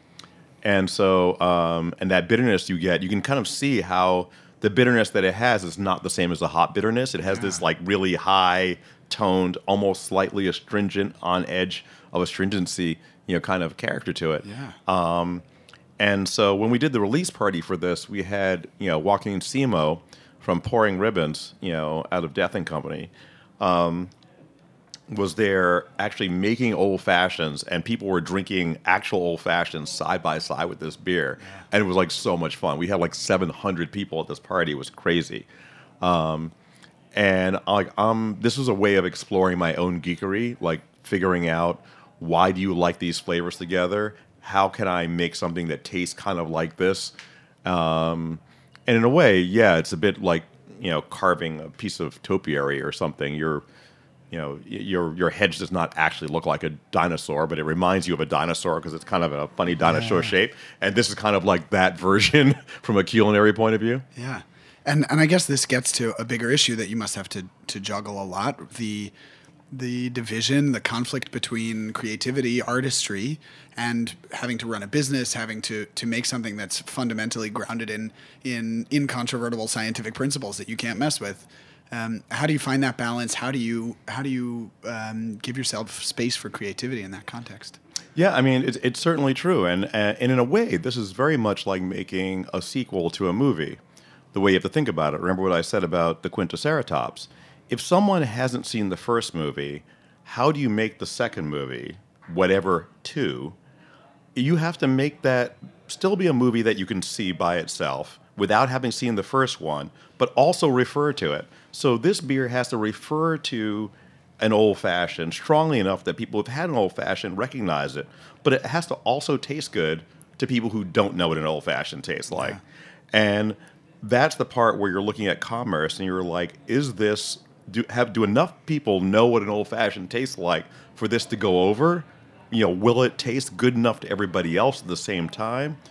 And so, um, and that bitterness you get, you can kind of see how the bitterness that it has is not the same as the hop bitterness. It has yeah. this like really high toned, almost slightly astringent, on edge of astringency, you know, kind of character to it. Yeah. Um, and so when we did the release party for this, we had, you know, Joaquin Simo from Pouring Ribbons, you know, out of Death and Company, um, was there actually making old fashions, and people were drinking actual old fashions side by side with this beer, yeah. and it was like so much fun. We had like seven hundred people at this party. It was crazy, um, and like um, this was a way of exploring my own geekery, like figuring out why do you like these flavors together? How can I make something that tastes kind of like this? Um, And in a way, yeah, it's a bit like, you know, carving a piece of topiary or something. Your, you know, your your hedge does not actually look like a dinosaur, but it reminds you of a dinosaur because it's kind of a funny dinosaur yeah. shape. And this is kind of like that version from a culinary point of view. Yeah, and and I guess this gets to a bigger issue that you must have to to juggle a lot: the the division, the conflict between creativity, artistry, and having to run a business, having to to make something that's fundamentally grounded in in incontrovertible scientific principles that you can't mess with. Um, how do you find that balance? How do you how do you um, give yourself space for creativity in that context? Yeah, I mean, it's, it's certainly true, and uh, and in a way, this is very much like making a sequel to a movie. The way you have to think about it. Remember what I said about the Quintoceratops. If someone hasn't seen the first movie, how do you make the second movie, whatever, two? You have to make that still be a movie that you can see by itself without having seen the first one, but also refer to it. So this beer has to refer to an old-fashioned strongly enough that people who've had an old-fashioned recognize it, but it has to also taste good to people who don't know what an old-fashioned tastes like. Yeah. And that's the part where you're looking at commerce and you're like, is this... Do have do enough people know what an old fashioned tastes like for this to go over? You know, will it taste good enough to everybody else at the same time?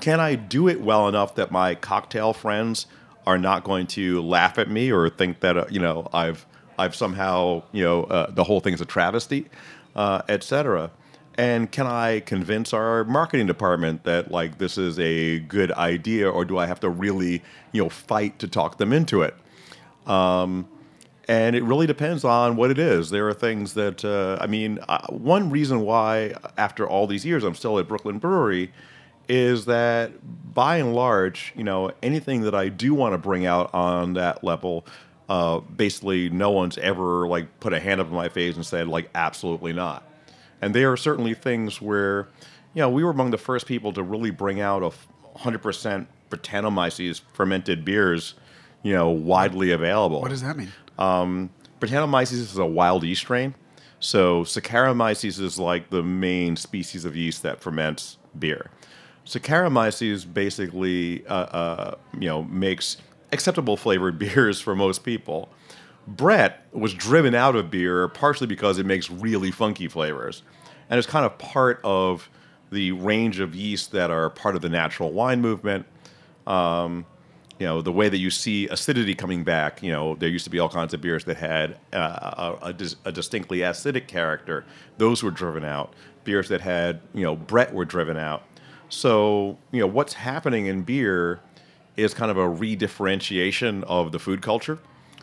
can I do it well enough that my cocktail friends are not going to laugh at me or think that uh, you know I've I've somehow you know uh, the whole thing's a travesty, uh, et cetera. And can I convince our marketing department that like this is a good idea, or do I have to really you know fight to talk them into it? Um, and it really depends on what it is. There are things that uh, I mean, uh, one reason why after all these years I'm still at Brooklyn Brewery is that by and large, you know, anything that I do want to bring out on that level, uh, basically no one's ever like put a hand up in my face and said like absolutely not. And there are certainly things where, you know, we were among the first people to really bring out a one hundred percent Brettanomyces fermented beers, you know, widely available. What does that mean? Um, Brettanomyces is a wild yeast strain. So Saccharomyces is like the main species of yeast that ferments beer. Saccharomyces basically, uh, uh, you know, makes acceptable flavored beers for most people. Brett was driven out of beer partially because it makes really funky flavors, and it's kind of part of the range of yeasts that are part of the natural wine movement. Um, you know, the way that you see acidity coming back. You know, there used to be all kinds of beers that had uh, a, a, dis- a distinctly acidic character. Those were driven out. Beers that had, you know, Brett were driven out. So, you know, what's happening in beer is kind of a redifferentiation of the food culture.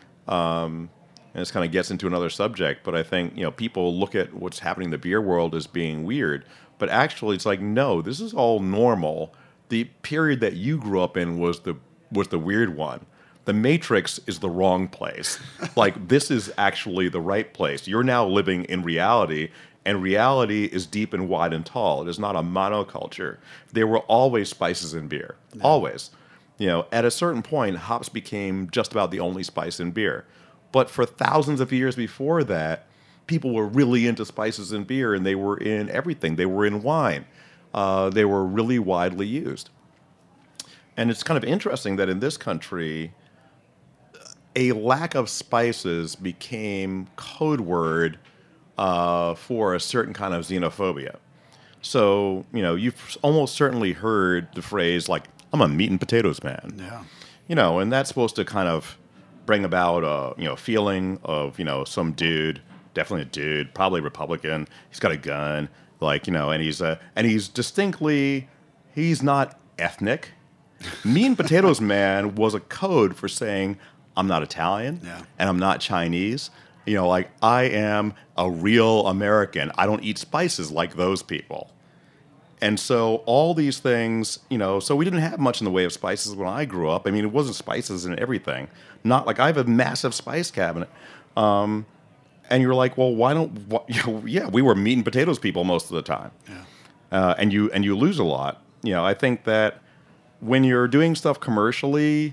Um, and this kind of gets into another subject, but I think, you know, people look at what's happening in the beer world as being weird. But actually, it's like, no, this is all normal. The period that you grew up in was the was the weird one. The Matrix is the wrong place. Like, this is actually the right place. You're now living in reality. And reality is deep and wide and tall. It is not a monoculture. There were always spices in beer. Yeah. Always. You know, at a certain point, hops became just about the only spice in beer. But for thousands of years before that, people were really into spices in beer, and they were in everything. They were in wine. Uh, they were really widely used. And it's kind of interesting that in this country, a lack of spices became code word Uh, for a certain kind of xenophobia. So, you know, you've almost certainly heard the phrase, like, I'm a meat and potatoes man. Yeah. You know, and that's supposed to kind of bring about a, you know, feeling of, you know, some dude, definitely a dude, probably Republican. He's got a gun, like, you know, and he's, uh, and he's distinctly, he's not ethnic. Meat and potatoes man was a code for saying, I'm not Italian, yeah. and I'm not Chinese. You know, like, I am a real American. I don't eat spices like those people. And so all these things, you know, so we didn't have much in the way of spices when I grew up. I mean, it wasn't spices in everything. Not like I have a massive spice cabinet. Um, and you're like, well, why don't, wh- you know, yeah, we were meat and potatoes people most of the time. Yeah. Uh, and you and you lose a lot. You know, I think that when you're doing stuff commercially,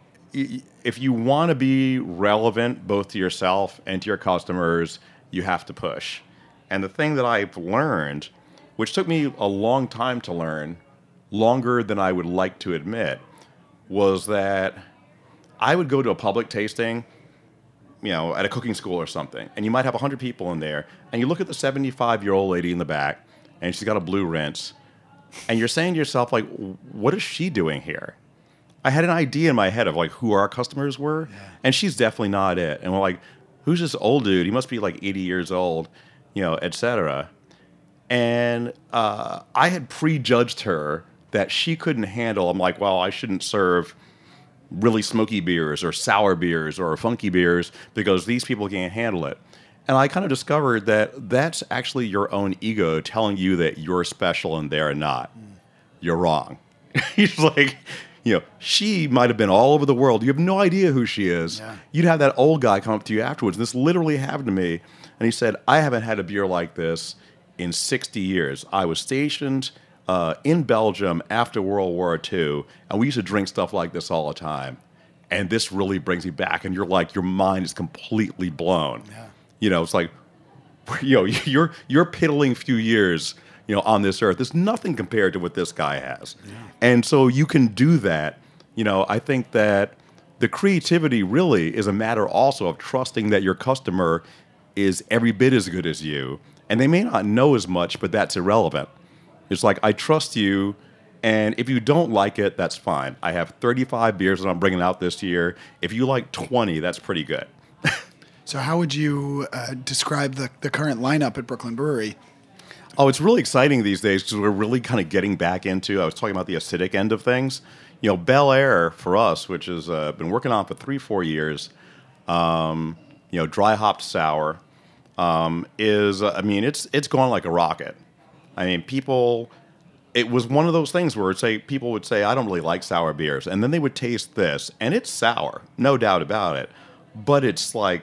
if you want to be relevant both to yourself and to your customers, you have to push. And the thing that I've learned, which took me a long time to learn, longer than I would like to admit, was that I would go to a public tasting, you know, at a cooking school or something, and you might have one hundred people in there, and you look at the seventy-five-year-old lady in the back, and she's got a blue rinse, and you're saying to yourself, like, what is she doing here? I had an idea in my head of, like, who our customers were, yeah. and she's definitely not it. And we're like, who's this old dude? He must be, like, eighty years old, you know, et cetera. And uh, I had prejudged her that she couldn't handle. I'm like, well, I shouldn't serve really smoky beers or sour beers or funky beers because these people can't handle it. And I kind of discovered that that's actually your own ego telling you that you're special and they're not. Mm. You're wrong. He's like... You know, she might have been all over the world. You have no idea who she is. Yeah. You'd have that old guy come up to you afterwards. This literally happened to me. And he said, I haven't had a beer like this in sixty years. I was stationed uh, in Belgium after World War Two, and we used to drink stuff like this all the time. And this really brings me back. And you're like, your mind is completely blown. Yeah. You know, it's like, you know, you're, you're piddling few years, you know, on this earth. There's nothing compared to what this guy has. Yeah. And so you can do that. You know, I think that the creativity really is a matter also of trusting that your customer is every bit as good as you. And they may not know as much, but that's irrelevant. It's like, I trust you And if you don't like it, that's fine. I have thirty-five beers that I'm bringing out this year. If you like twenty, that's pretty good. So how would you uh, describe the, the current lineup at Brooklyn Brewery? Oh, it's really exciting these days because we're really kind of getting back into, I was talking about the acidic end of things. You know, Bel Air for us, which has uh, been working on for three, four years, um, you know, dry hopped sour, um, is, uh, I mean, it's it's gone like a rocket. I mean, people... It was one of those things where say people would say, I don't really like sour beers. And then they would taste this, and it's sour, no doubt about it. But it's like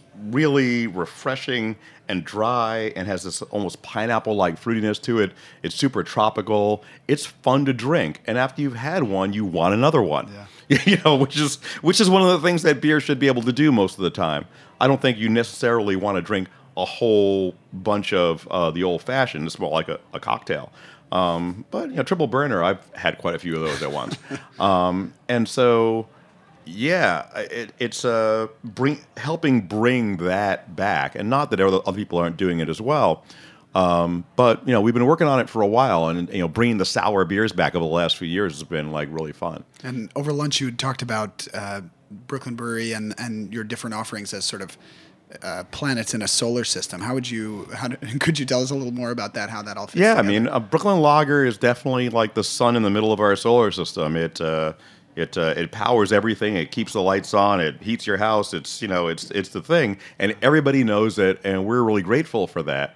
really refreshing and dry and has this almost pineapple-like fruitiness to it. It's super tropical. It's fun to drink. And after you've had one, you want another one. Yeah. You know, which is which is one of the things that beer should be able to do most of the time. I don't think you necessarily want to drink a whole bunch of uh, the old-fashioned. It's more like a, a cocktail. Um, but, you know, Triple Burner, I've had quite a few of those at once. um, and so, yeah, it, it's uh, bring, helping bring that back. And not that other, other people aren't doing it as well. Um, but, you know, we've been working on it for a while. And, you know, bringing the sour beers back over the last few years has been, like, really fun. And over lunch, you talked about uh, Brooklyn Brewery and, and your different offerings as sort of Uh, planets in a solar system. How would you? How do, could you tell us a little more about that? How that all fits Yeah, together? I mean, uh, Brooklyn Lager is definitely like the sun in the middle of our solar system. It uh, it uh, it powers everything. It keeps the lights on. It heats your house. It's you know, it's it's the thing, and everybody knows it, and we're really grateful for that.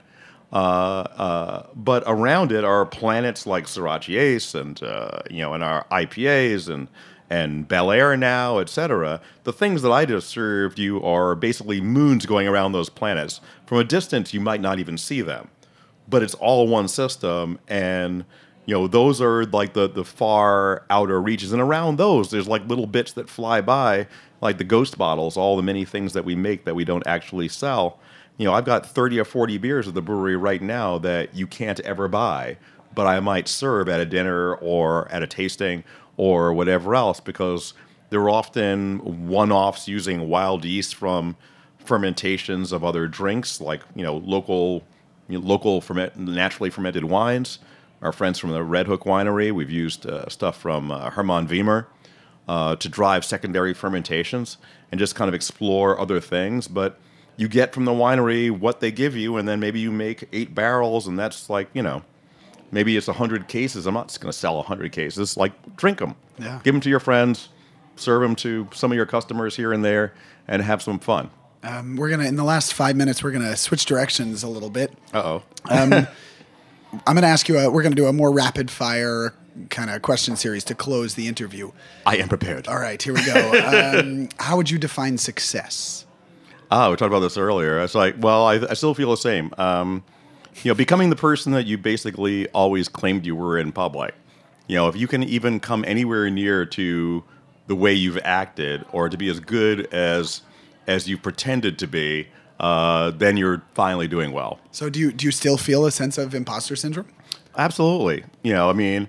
Uh, uh, but around it are planets like Sriracha Ace, and uh, you know, and our I P As and. and Bel Air now, et cetera. The things that I just served you are basically moons going around those planets. From a distance, you might not even see them, but it's all one system. And you know, those are like the the far outer reaches, and around those, there's like little bits that fly by, like the ghost bottles, all the many things that we make that we don't actually sell. You know, I've got thirty or forty beers at the brewery right now that you can't ever buy, but I might serve at a dinner or at a tasting or whatever else, because they're often one-offs using wild yeast from fermentations of other drinks, like you know local, you know, local ferment, naturally fermented wines. Our friends from the Red Hook Winery, we've used uh, stuff from uh, Hermann Wiemer uh, to drive secondary fermentations and just kind of explore other things. But you get from the winery what they give you, and then maybe you make eight barrels, and that's like you know. Maybe it's one hundred cases. I'm not just going to sell one hundred cases. Like, drink them. Yeah. Give them to your friends. Serve them to some of your customers here and there, and have some fun. Um, we're going to, in the last five minutes, we're going to switch directions a little bit. Uh-oh. Um, I'm going to ask you, a, we're going to do a more rapid-fire kind of question series to close the interview. I am prepared. All right, here we go. um, how would you define success? Ah, we talked about this earlier. It's like, well, I, I still feel the same. Um, you know, becoming the person that you basically always claimed you were in public. You know, if you can even come anywhere near to the way you've acted, or to be as good as as you pretended to be, uh, then you're finally doing well. So do you do you still feel a sense of imposter syndrome? Absolutely. You know, I mean,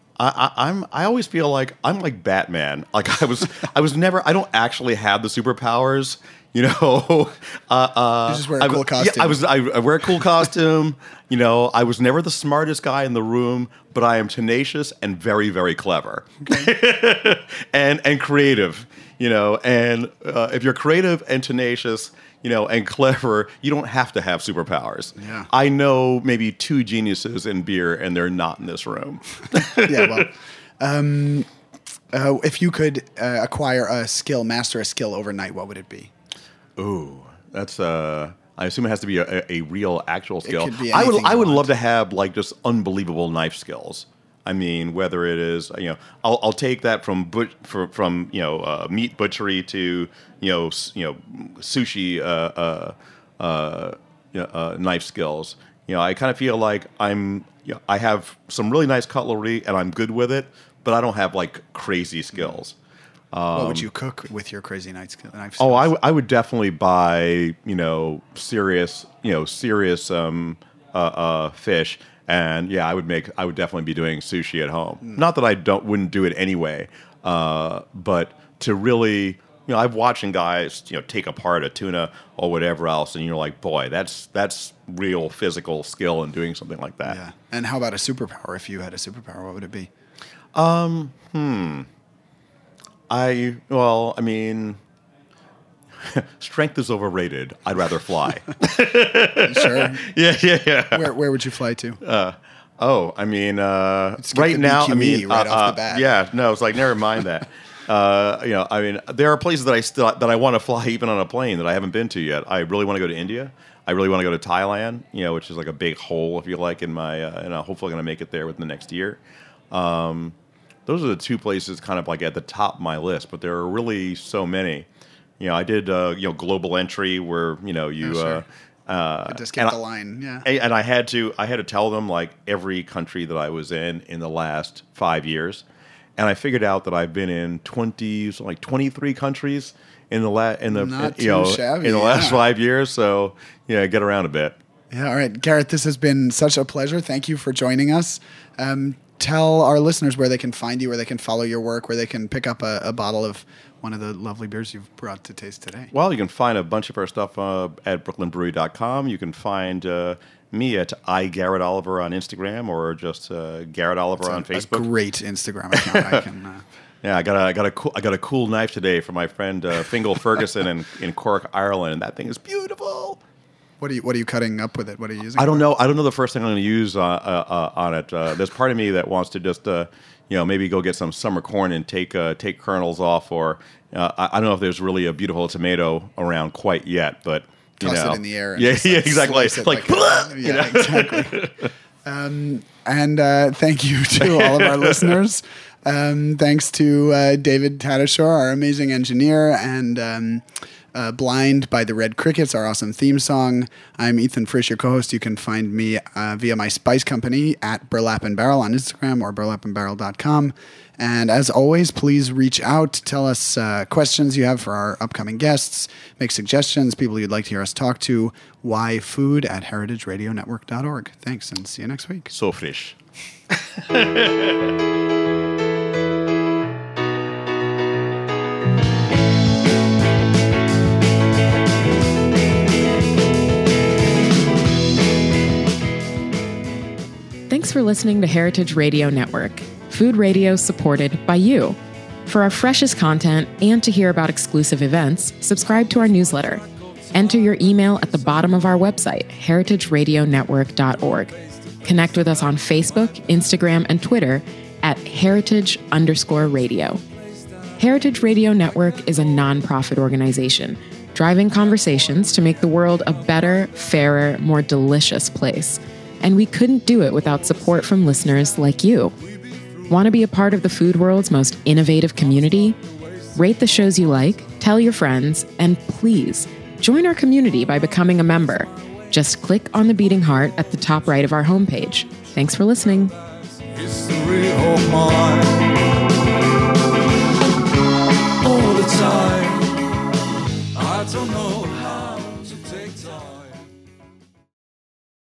I, I, I'm I always feel like I'm like Batman. Like I was I was never I don't actually have the superpowers. You know, uh, uh, you just wear a cool I, costume. Yeah, I was. I, I wear a cool costume. You know, I was never the smartest guy in the room, but I am tenacious and very, very clever, okay. and and creative. You know, and uh, if you're creative and tenacious, you know, and clever, you don't have to have superpowers. Yeah. I know maybe two geniuses in beer, and they're not in this room. Yeah. Well. Um, uh, if you could uh, acquire a skill, master a skill overnight, what would it be? Ooh, that's uh I assume it has to be a, a real actual skill. It could be I would anything I you would want. love to have like just unbelievable knife skills. I mean, whether it is you know, I'll I'll take that from but, for, from you know uh, meat butchery to you know s- you know sushi uh, uh, uh, you know, uh, knife skills. You know, I kind of feel like I'm you know, I have some really nice cutlery and I'm good with it, but I don't have like crazy skills. What would you cook with your crazy knife skill? Knife Oh, I, skills? w- I would definitely buy, you know, serious, you know, serious um, uh, uh, fish, and yeah, I would make, I would definitely be doing sushi at home. Mm. Not that I don't wouldn't do it anyway, uh, but to really, you know, I've watching guys, you know, take apart a tuna or whatever else, and you're like, boy, that's that's real physical skill in doing something like that. Yeah. And how about a superpower? If you had a superpower, what would it be? Um, hmm. I, well, I mean, strength is overrated. I'd rather fly. Sure. yeah, yeah, yeah. Where where would you fly to? Uh, oh, I mean, uh, Skip the right now, I B Q E mean, right uh, off the uh, bat. yeah, no, it's like never mind that. Uh, you know, I mean, there are places that I still that I want to fly even on a plane that I haven't been to yet. I really want to go to India. I really want to go to Thailand. You know, which is like a big hole, if you like, in my, uh, and I'm hopefully going to make it there within the next year. Um, those are the two places kind of like at the top of my list, but there are really so many. You know, I did uh, you know global entry where you know you. Oh, sure. uh, uh, Could just skip the line, yeah. And, and I had to I had to tell them like every country that I was in in the last five years, and I figured out that I've been in twenty so like twenty-three countries in the la- in the Not you know too shabby, in the last yeah. five years. So yeah, get around a bit. Yeah, all right. Garrett, this has been such a pleasure. Thank you for joining us. Um, tell our listeners where they can find you, where they can follow your work, where they can pick up a, a bottle of one of the lovely beers you've brought to taste today. Well, you can find a bunch of our stuff uh, at brooklyn brewery dot com. You can find uh, me at iGarrettOliver on Instagram or just uh, Garrett Oliver It's on a, Facebook. A great Instagram account. I can... Uh, Yeah, I got a, I got a cool, I got a cool knife today from my friend uh, Fingal Ferguson in, in Cork, Ireland, and that thing is beautiful. What are you What are you cutting up with it? What are you using? I don't for it? know. I don't know the first thing I'm going to use uh, uh, uh, on it. Uh, there's part of me that wants to just, uh, you know, maybe go get some summer corn and take uh, take kernels off, or uh, I, I don't know if there's really a beautiful tomato around quite yet, but you Toss know, it in the air. And yeah, just, yeah, like, exactly. slice it Like, a- you know? yeah, exactly. Um, and uh, thank you to all of our listeners. Um, thanks to uh, David Tatasciore, our amazing engineer, and um, uh, Blind by the Red Crickets, our awesome theme song. I'm Ethan Frisch, your co-host. You can find me uh, via my spice company at Burlap and Barrel on Instagram or burlap and barrel dot com. And as always, please reach out. Tell us uh, questions you have for our upcoming guests. Make suggestions, people you'd like to hear us talk to. Why Food at heritage radio network dot org. Thanks, and see you next week. So fresh. Thanks for listening to Heritage Radio Network, food radio supported by you. For our freshest content and to hear about exclusive events, subscribe to our newsletter. Enter your email at the bottom of our website, heritage radio network dot org. Connect with us on Facebook, Instagram, and Twitter at heritage underscore radio. Heritage Radio Network is a nonprofit organization driving conversations to make the world a better, fairer, more delicious place. And we couldn't do it without support from listeners like you. Want to be a part of the food world's most innovative community? Rate the shows you like, tell your friends, and please join our community by becoming a member. Just click on the beating heart at the top right of our homepage. Thanks for listening. History of mine.